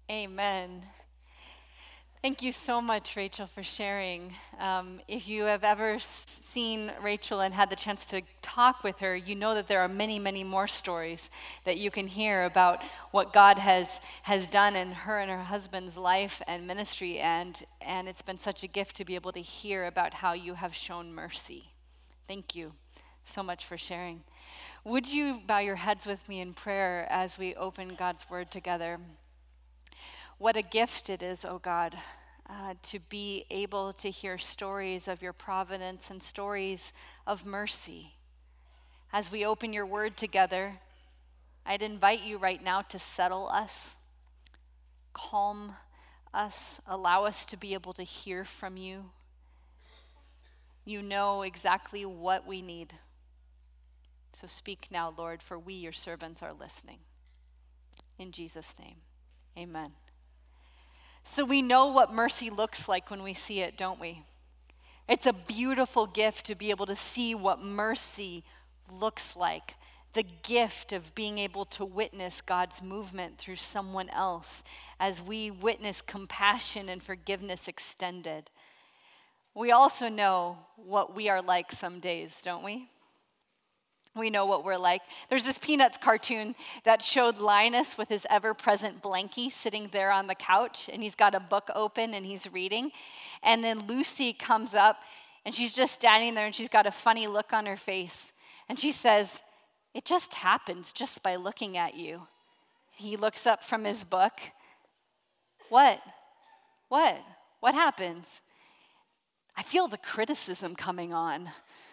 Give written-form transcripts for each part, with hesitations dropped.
Amen. Thank you so much, Rachel, for sharing. If you have ever seen Rachel and had the chance to talk with her, you know that there are many, many more stories that you can hear about what God has done in her and her husband's life and ministry, and it's been such a gift to be able to hear about how you have shown mercy. Thank you so much for sharing. Would you bow your heads with me in prayer as we open God's word together? What a gift it is, oh God, to be able to hear stories of your providence and stories of mercy. As we open your word together, I'd invite you right now to settle us, calm us, allow us to be able to hear from you. You know exactly what we need. So speak now, Lord, for we, your servants, are listening. In Jesus' name, amen. So we know what mercy looks like when we see it, don't we? It's a beautiful gift to be able to see what mercy looks like. The gift of being able to witness God's movement through someone else as we witness compassion and forgiveness extended. We also know what we are like some days, don't we? We know what we're like. There's this Peanuts cartoon that showed Linus with his ever-present blankie sitting there on the couch, and he's got a book open and he's reading. And then Lucy comes up, and she's just standing there, and she's got a funny look on her face. And she says, "It just happens just by looking at you." He looks up from his book. What? What happens? I feel the criticism coming on.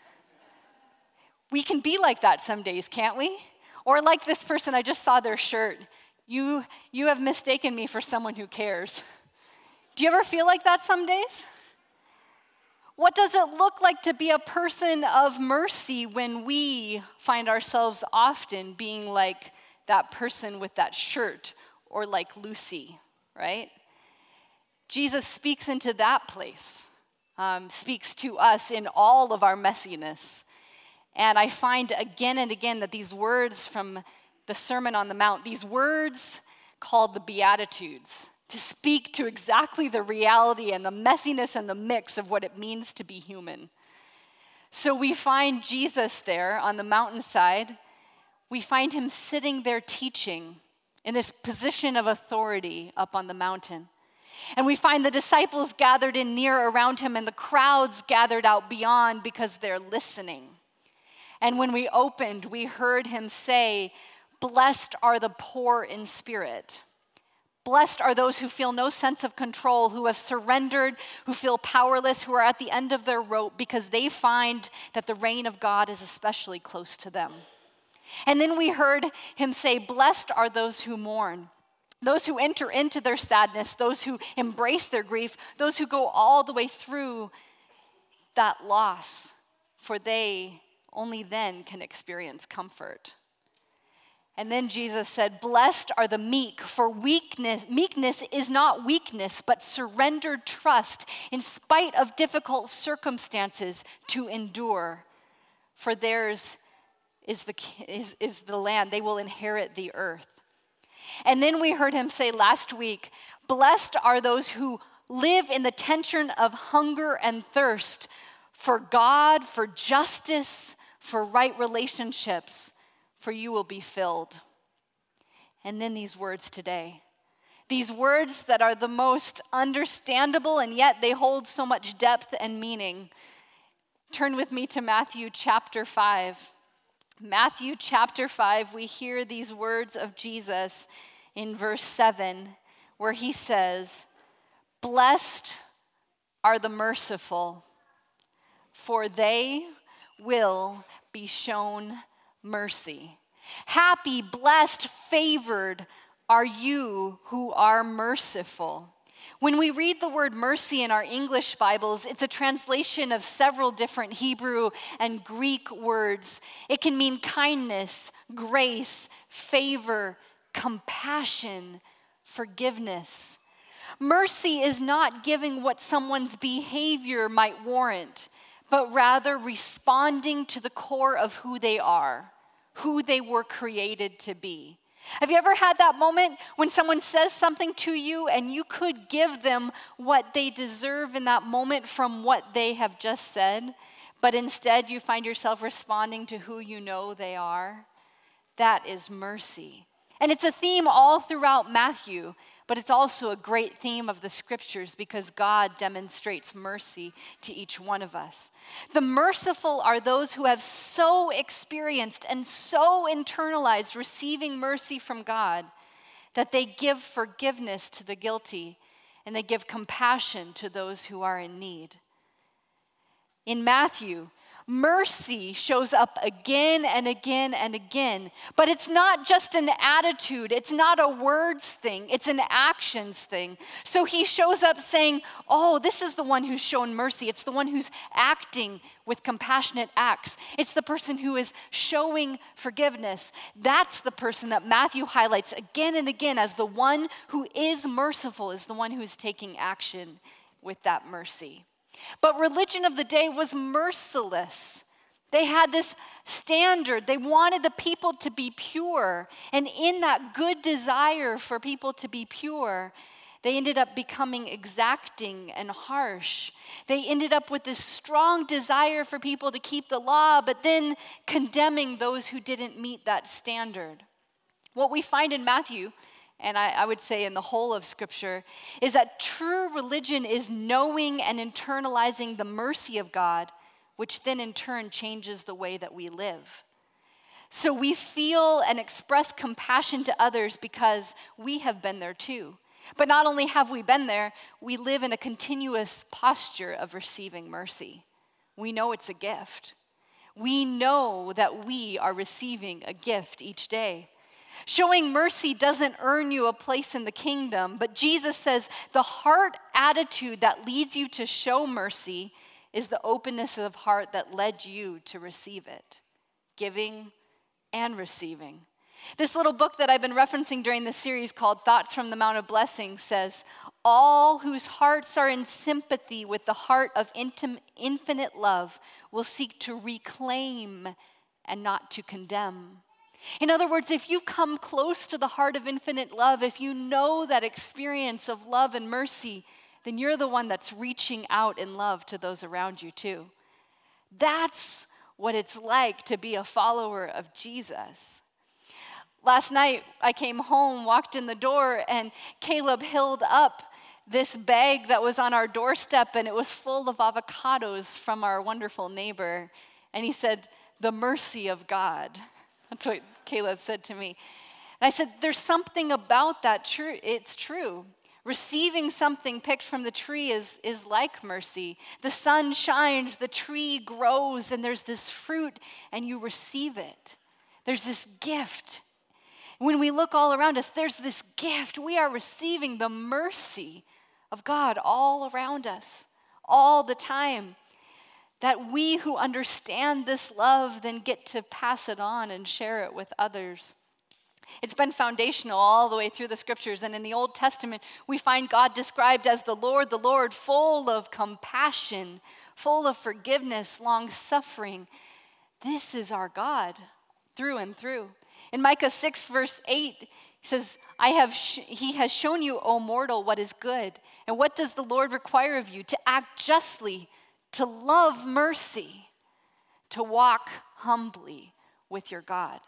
We can be like that some days, can't we? Or like this person, I just saw their shirt. You have mistaken me for someone who cares. Do you ever feel like that some days? What does it look like to be a person of mercy when we find ourselves often being like that person with that shirt or like Lucy, right? Jesus speaks into that place, speaks to us in all of our messiness. And I find again and again that these words from the Sermon on the Mount, these words called the Beatitudes, to speak to exactly the reality and the messiness and the mix of what it means to be human. So we find Jesus there on the mountainside. We find him sitting there teaching in this position of authority up on the mountain. And we find the disciples gathered in near around him and the crowds gathered out beyond because they're listening. And when we opened, we heard him say, "Blessed are the poor in spirit. Blessed are those who feel no sense of control, who have surrendered, who feel powerless, who are at the end of their rope because they find that the reign of God is especially close to them." And then we heard him say, "Blessed are those who mourn, those who enter into their sadness, those who embrace their grief, those who go all the way through that loss, for they only then can experience comfort." And then Jesus said, "Blessed are the meek, for meekness is not weakness, but surrendered trust in spite of difficult circumstances to endure. For theirs is the land, they will inherit the earth." And then we heard him say last week, "Blessed are those who live in the tension of hunger and thirst for God, for justice, for right relationships, for you will be filled." And then these words today, these words that are the most understandable and yet they hold so much depth and meaning. Turn with me to Matthew chapter 5. Matthew chapter 5, we hear these words of Jesus in verse 7, where he says, "Blessed are the merciful, for they will be shown mercy. Happy, blessed, favored are you who are merciful." When we read the word mercy in our English Bibles, it's a translation of several different Hebrew and Greek words. It can mean kindness, grace, favor, compassion, forgiveness. Mercy is not giving what someone's behavior might warrant, but rather responding to the core of who they are, who they were created to be. Have you ever had that moment when someone says something to you and you could give them what they deserve in that moment from what they have just said, but instead you find yourself responding to who you know they are? That is mercy. And it's a theme all throughout Matthew, but it's also a great theme of the scriptures because God demonstrates mercy to each one of us. The merciful are those who have so experienced and so internalized receiving mercy from God that they give forgiveness to the guilty and they give compassion to those who are in need. In Matthew, mercy shows up again and again and again, but it's not just an attitude, it's not a words thing, it's an actions thing. So he shows up saying, oh, this is the one who's shown mercy. It's the one who's acting with compassionate acts. It's the person who is showing forgiveness. That's the person that Matthew highlights again and again as the one who is merciful, is the one who is taking action with that mercy. But religion of the day was merciless. They had this standard. They wanted the people to be pure. And in that good desire for people to be pure, they ended up becoming exacting and harsh. They ended up with this strong desire for people to keep the law, but then condemning those who didn't meet that standard. What we find in Matthew, and I would say in the whole of Scripture, is that true religion is knowing and internalizing the mercy of God, which then in turn changes the way that we live. So we feel and express compassion to others because we have been there too. But not only have we been there, we live in a continuous posture of receiving mercy. We know it's a gift. We know that we are receiving a gift each day. Showing mercy doesn't earn you a place in the kingdom, but Jesus says the heart attitude that leads you to show mercy is the openness of heart that led you to receive it, giving and receiving. This little book that I've been referencing during this series called Thoughts from the Mount of Blessing says, all whose hearts are in sympathy with the heart of infinite love will seek to reclaim and not to condemn. In other words, if you come close to the heart of infinite love, if you know that experience of love and mercy, then you're the one that's reaching out in love to those around you too. That's what it's like to be a follower of Jesus. Last night, I came home, walked in the door, and Caleb held up this bag that was on our doorstep, and it was full of avocados from our wonderful neighbor. And he said, "The mercy of God." That's what Caleb said to me. And I said, there's something about that, it's true. Receiving something picked from the tree is like mercy. The sun shines, the tree grows, and there's this fruit, and you receive it. There's this gift. When we look all around us, there's this gift. We are receiving the mercy of God all around us, all the time. That we who understand this love then get to pass it on and share it with others. It's been foundational all the way through the scriptures. And in the Old Testament, we find God described as the Lord, full of compassion, full of forgiveness, long-suffering. This is our God through and through. In Micah 6, verse 8, he says, He has shown you, O mortal, what is good. And what does the Lord require of you? To act justly, to love mercy, to walk humbly with your God,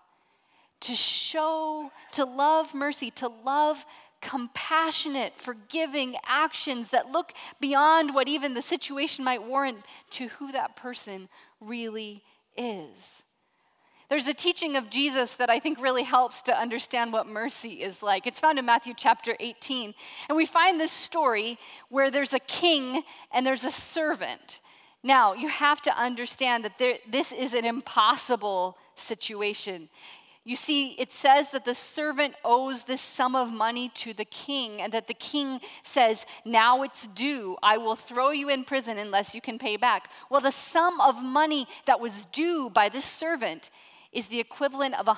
to love mercy, to love compassionate, forgiving actions that look beyond what even the situation might warrant to who that person really is. There's a teaching of Jesus that I think really helps to understand what mercy is like. It's found in Matthew chapter 18. And we find this story where there's a king and there's a servant. Now, you have to understand that this is an impossible situation. You see, it says that the servant owes this sum of money to the king, and that the king says, now it's due. I will throw you in prison unless you can pay back. Well, the sum of money that was due by this servant is the equivalent of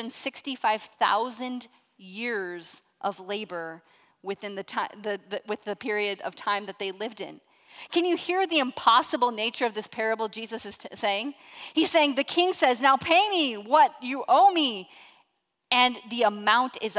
165,000 years of labor within with the period of time that they lived in. Can you hear the impossible nature of this parable Jesus is saying? He's saying, the king says, now pay me what you owe me. And the amount is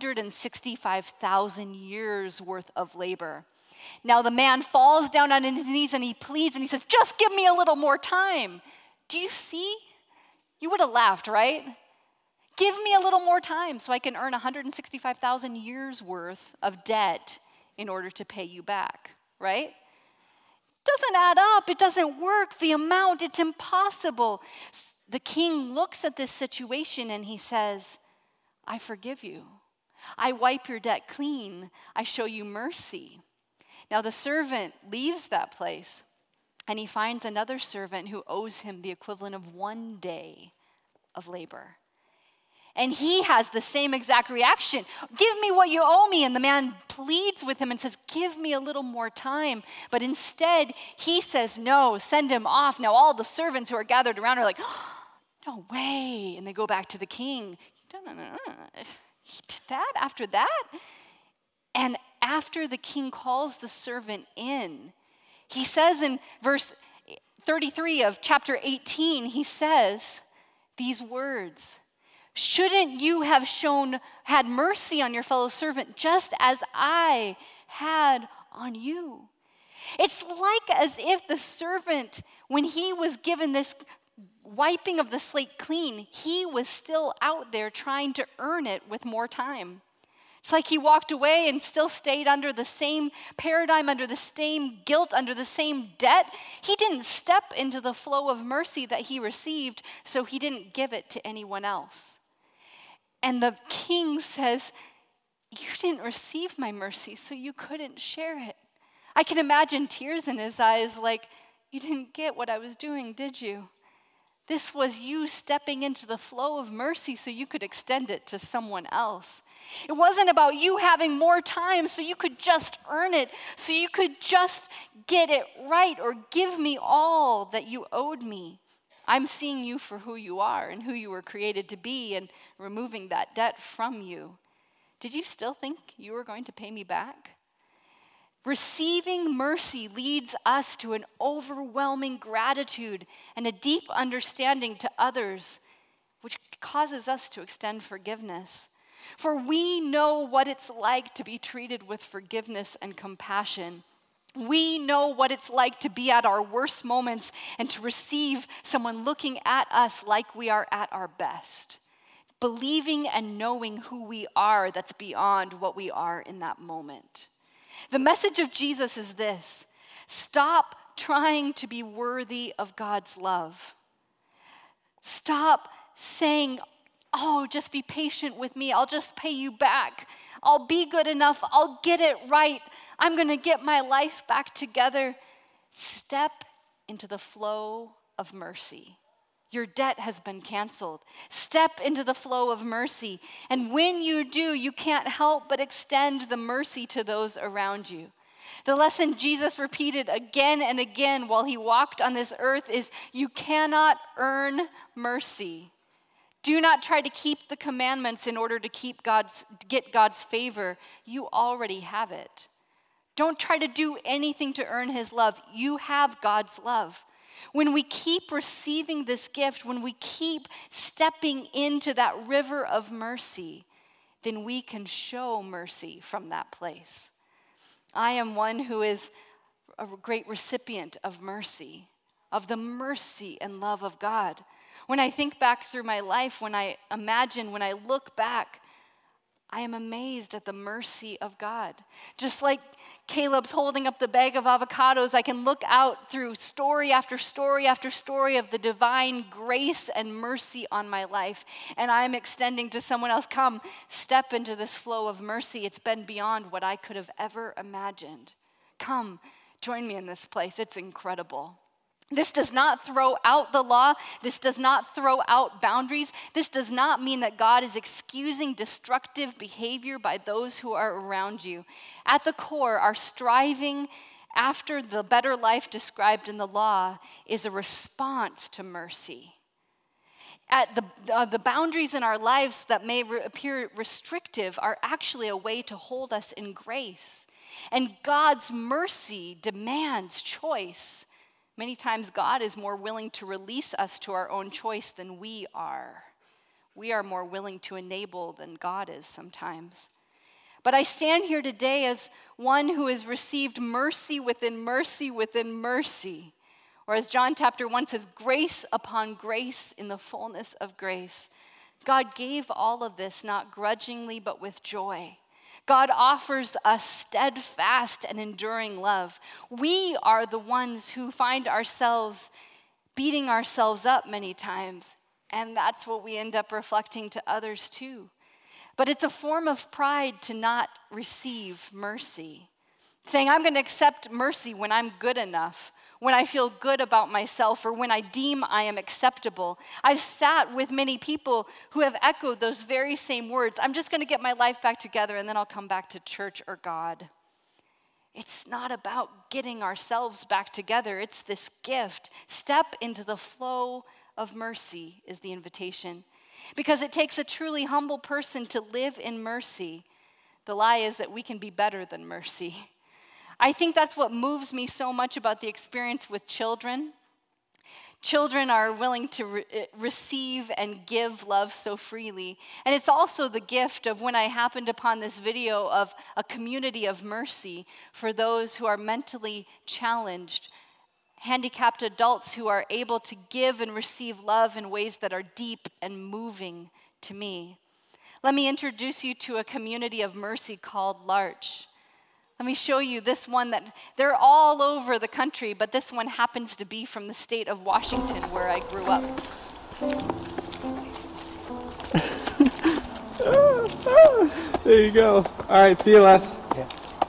165,000 years worth of labor. Now the man falls down on his knees and he pleads and he says, just give me a little more time. Do you see? You would have laughed, right? Give me a little more time so I can earn 165,000 years worth of debt in order to pay you back, right? Doesn't add up. It doesn't work. The amount, it's impossible. The king looks at this situation and he says, I forgive you. I wipe your debt clean. I show you mercy. Now the servant leaves that place and he finds another servant who owes him the equivalent of 1 day of labor. And he has the same exact reaction. Give me what you owe me. And the man pleads with him and says, give me a little more time. But instead, he says, no, send him off. Now all the servants who are gathered around are like, oh, no way. And they go back to the king. No. He did that after that? And after the king calls the servant in, he says in verse 33 of chapter 18, he says these words, shouldn't you have had mercy on your fellow servant just as I had on you? It's like as if the servant, when he was given this wiping of the slate clean, he was still out there trying to earn it with more time. It's like he walked away and still stayed under the same paradigm, under the same guilt, under the same debt. He didn't step into the flow of mercy that he received, so he didn't give it to anyone else. And the king says, you didn't receive my mercy, so you couldn't share it. I can imagine tears in his eyes like, you didn't get what I was doing, did you? This was you stepping into the flow of mercy so you could extend it to someone else. It wasn't about you having more time so you could just earn it, so you could just get it right or give me all that you owed me. I'm seeing you for who you are and who you were created to be and removing that debt from you. Did you still think you were going to pay me back? Receiving mercy leads us to an overwhelming gratitude and a deep understanding to others, which causes us to extend forgiveness. For we know what it's like to be treated with forgiveness and compassion. We know what it's like to be at our worst moments and to receive someone looking at us like we are at our best. Believing and knowing who we are that's beyond what we are in that moment. The message of Jesus is this: stop trying to be worthy of God's love. Stop saying, oh, just be patient with me. I'll just pay you back. I'll be good enough. I'll get it right. I'm going to get my life back together. Step into the flow of mercy. Your debt has been canceled. Step into the flow of mercy. And when you do, you can't help but extend the mercy to those around you. The lesson Jesus repeated again and again while he walked on this earth is, you cannot earn mercy. Do not try to keep the commandments in order to get God's favor. You already have it. Don't try to do anything to earn his love. You have God's love. When we keep receiving this gift, when we keep stepping into that river of mercy, then we can show mercy from that place. I am one who is a great recipient of mercy, of the mercy and love of God. When I think back through my life, when I look back, I am amazed at the mercy of God. Just like Caleb's holding up the bag of avocados, I can look out through story after story after story of the divine grace and mercy on my life. And I'm extending to someone else, come, step into this flow of mercy. It's been beyond what I could have ever imagined. Come, join me in this place. It's incredible. This does not throw out the law. This does not throw out boundaries. This does not mean that God is excusing destructive behavior by those who are around you. At the core, our striving after the better life described in the law is a response to mercy. At the boundaries in our lives that may appear restrictive are actually a way to hold us in grace. And God's mercy demands choice. Many times God is more willing to release us to our own choice than we are. we are more willing to enable than God is sometimes. But I stand here today as one who has received mercy within mercy within mercy. Or as John chapter 1 says, grace upon grace in the fullness of grace. God gave all of this not grudgingly but with joy. God offers us steadfast and enduring love. We are the ones who find ourselves beating ourselves up many times, and that's what we end up reflecting to others too. But it's a form of pride to not receive mercy. Saying, I'm going to accept mercy when I'm good enough, when I feel good about myself, or when I deem I am acceptable. I've sat with many people who have echoed those very same words. I'm just going to get my life back together, and then I'll come back to church or God. It's not about getting ourselves back together. It's this gift. Step into the flow of mercy is the invitation. Because it takes a truly humble person to live in mercy. The lie is that we can be better than mercy. I think that's what moves me so much about the experience with children. Children are willing to receive and give love so freely. And it's also the gift of when I happened upon this video of a community of mercy for those who are mentally challenged, handicapped adults who are able to give and receive love in ways that are deep and moving to me. Let me introduce you to a community of mercy called L'Arche. Let me show you this one that they're all over the country, but this one happens to be from the state of Washington where I grew up. There you go. All right, see you, Les. Yeah.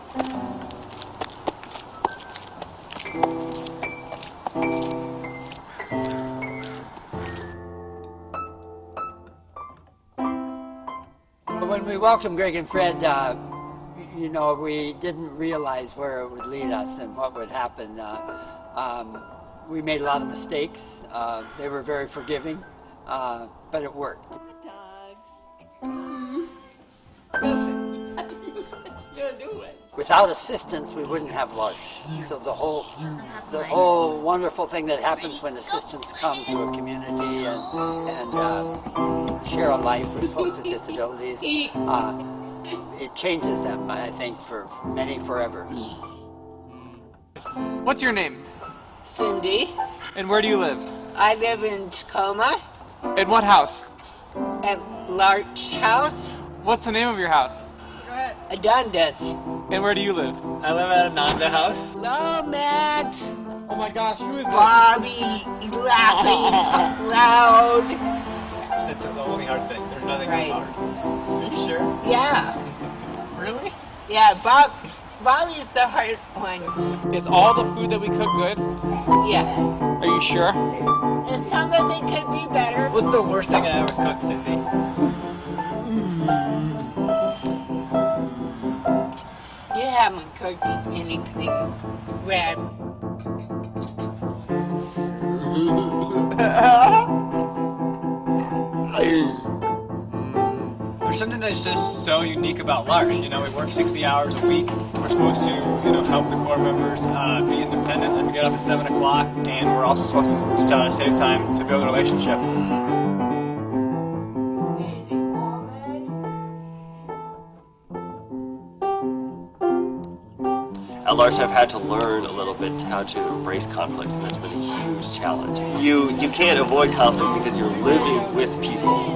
When we welcomed Greg and Fred, you know, we didn't realize where it would lead us and what would happen. We made a lot of mistakes. They were very forgiving, but it worked. Without assistance, we wouldn't have L'Arche. So the whole wonderful thing that happens when assistants come to a community and share a life with folks with disabilities, it changes them, I think, for many forever. What's your name? Cindy. And where do you live? I live in Tacoma In what house? at L'Arche House, What's the name of your house? Dundas. And where do you live? I live at Ananda House. Hello, Matt. Oh my gosh, who is that? Bobby laughing loud. That's the only hard thing. There's nothing Right. else hard. Are you sure? Yeah. Really? Yeah, Bobby's the hard one. Is all the food that we cook good? Yeah. Are you sure? And some of it could be better. What's the worst thing I ever cooked, Cindy? You haven't cooked anything red. There's something that's just so unique about L'Arche. You know, we work 60 hours a week. We're supposed to, help the core members be independent and get up at 7 o'clock. And we're also supposed to try to save time to build a relationship. At L'Arche, I've had to learn a little bit how to embrace conflict, and that's been a huge challenge. You can't avoid conflict because you're living with people.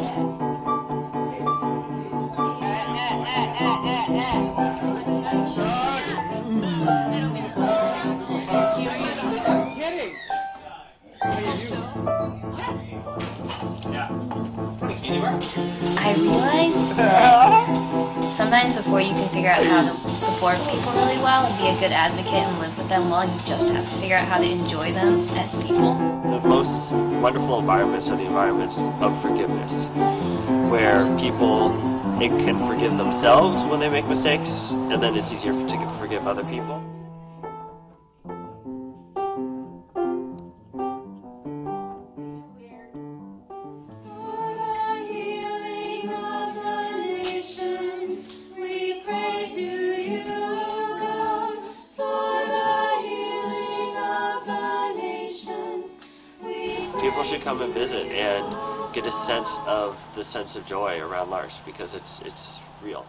I realized sometimes before you can figure out how to support people really well and be a good advocate and live with them well, you just have to figure out how to enjoy them as people. The most wonderful environments are the environments of forgiveness, where people can forgive themselves when they make mistakes, and then it's easier to forgive other people. People should come and visit, and get a sense of joy around L'Arche, because it's real.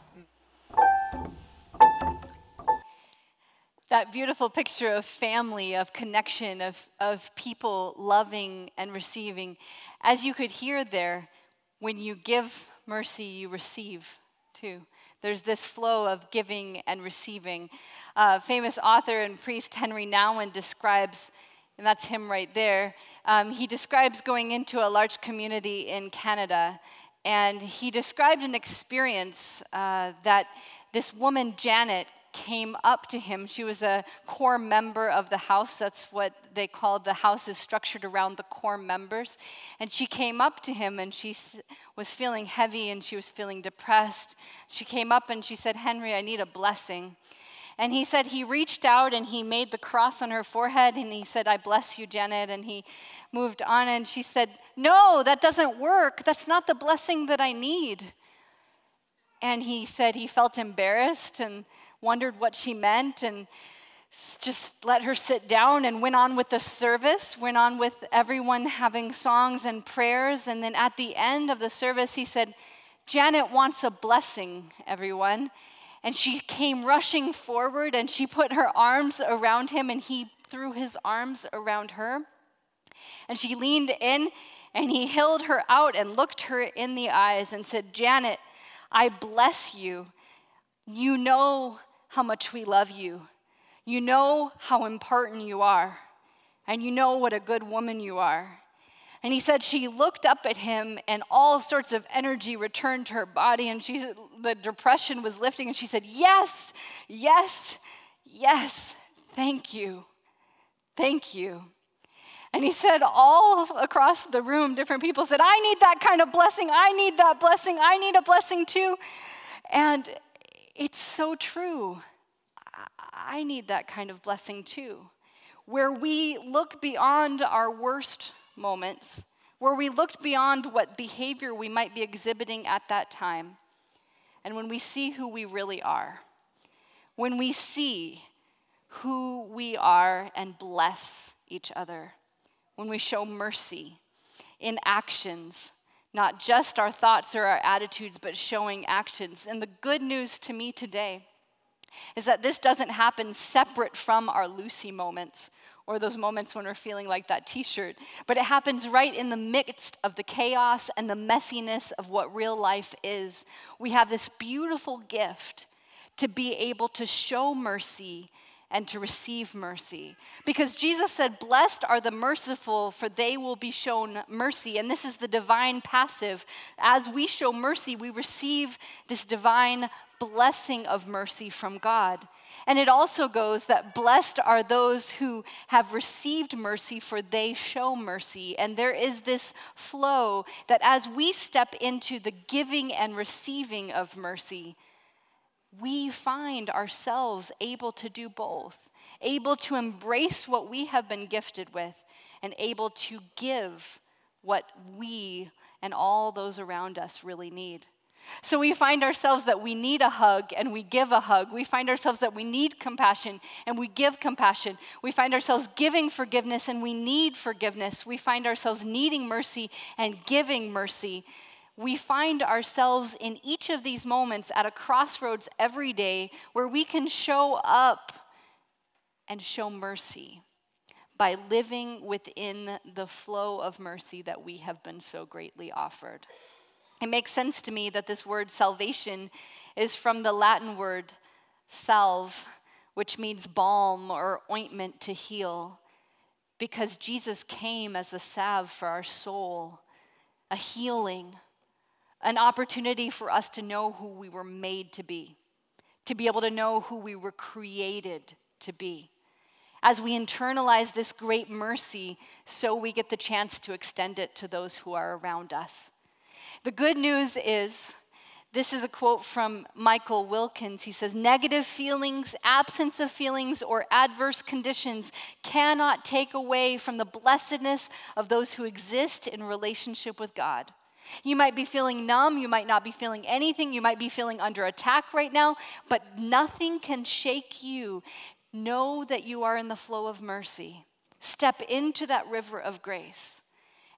That beautiful picture of family, of connection, of people loving and receiving. As you could hear there, when you give mercy, you receive too. There's this flow of giving and receiving. Famous author and priest Henry Nouwen describes, and that's him right there, he describes going into a large community in Canada, and he described an experience that this woman, Janet, came up to him. She was a core member of the house. That's what they called the house, is structured around the core members. And she came up to him, and she was feeling heavy, and she was feeling depressed. She came up and she said, "Henry, I need a blessing." And he said he reached out and he made the cross on her forehead, and he said, "I bless you, Janet." And he moved on, and she said, "No, that doesn't work. That's not the blessing that I need." And he said he felt embarrassed and wondered what she meant, and just let her sit down and went on with the service, went on with everyone having songs and prayers. And then at the end of the service, he said, "Janet wants a blessing, everyone." And she came rushing forward, and she put her arms around him, and he threw his arms around her. And she leaned in, and he held her out and looked her in the eyes and said, "Janet, I bless you. You know how much we love you. You know how important you are. And you know what a good woman you are." And he said she looked up at him, and all sorts of energy returned to her body, and the depression was lifting, and she said, "Yes, yes, yes, thank you, thank you." And he said all across the room, different people said, "I need that kind of blessing. I need that blessing. I need a blessing too." And it's so true. I need that kind of blessing too, where we look beyond our worst moments, where we look beyond what behavior we might be exhibiting at that time, and when we see who we really are, when we see who we are and bless each other, when we show mercy in actions, not just our thoughts or our attitudes, but showing actions. And the good news to me today is that this doesn't happen separate from our Lucy moments, or those moments when we're feeling like that t-shirt, but it happens right in the midst of the chaos and the messiness of what real life is. We have this beautiful gift to be able to show mercy and to receive mercy. Because Jesus said, "Blessed are the merciful, for they will be shown mercy." And this is the divine passive. As we show mercy, we receive this divine blessing of mercy from God. And it also goes that blessed are those who have received mercy, for they show mercy. And there is this flow that as we step into the giving and receiving of mercy, we find ourselves able to do both, able to embrace what we have been gifted with, and able to give what we and all those around us really need. So we find ourselves that we need a hug and we give a hug. We find ourselves that we need compassion and we give compassion. We find ourselves giving forgiveness and we need forgiveness. We find ourselves needing mercy and giving mercy. We find ourselves in each of these moments at a crossroads every day where we can show up and show mercy by living within the flow of mercy that we have been so greatly offered. It makes sense to me that this word salvation is from the Latin word salve, which means balm or ointment to heal, because Jesus came as a salve for our soul, a healing, an opportunity for us to know who we were made to be able to know who we were created to be. As we internalize this great mercy, so we get the chance to extend it to those who are around us. The good news is, this is a quote from Michael Wilkins. He says, "Negative feelings, absence of feelings, or adverse conditions cannot take away from the blessedness of those who exist in relationship with God." You might be feeling numb, you might not be feeling anything, you might be feeling under attack right now, but nothing can shake you. Know that you are in the flow of mercy. Step into that river of grace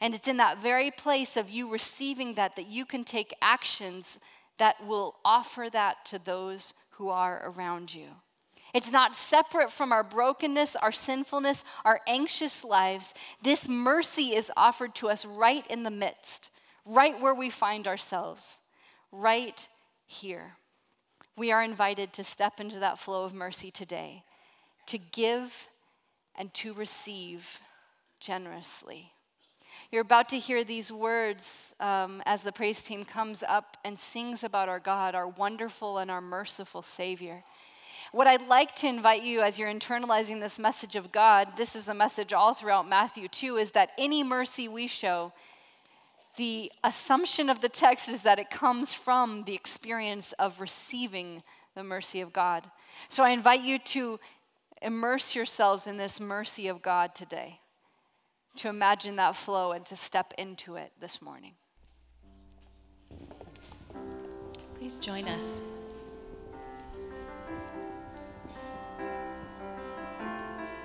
And it's in that very place of you receiving that you can take actions that will offer that to those who are around you. It's not separate from our brokenness, our sinfulness, our anxious lives. This mercy is offered to us right in the midst, right where we find ourselves, right here. We are invited to step into that flow of mercy today, to give and to receive generously. You're about to hear these words as the praise team comes up and sings about our God, our wonderful and our merciful Savior. What I'd like to invite you as you're internalizing this message of God, this is a message all throughout Matthew too, is that any mercy we show, the assumption of the text is that it comes from the experience of receiving the mercy of God. So I invite you to immerse yourselves in this mercy of God today, to imagine that flow and to step into it this morning. Please join us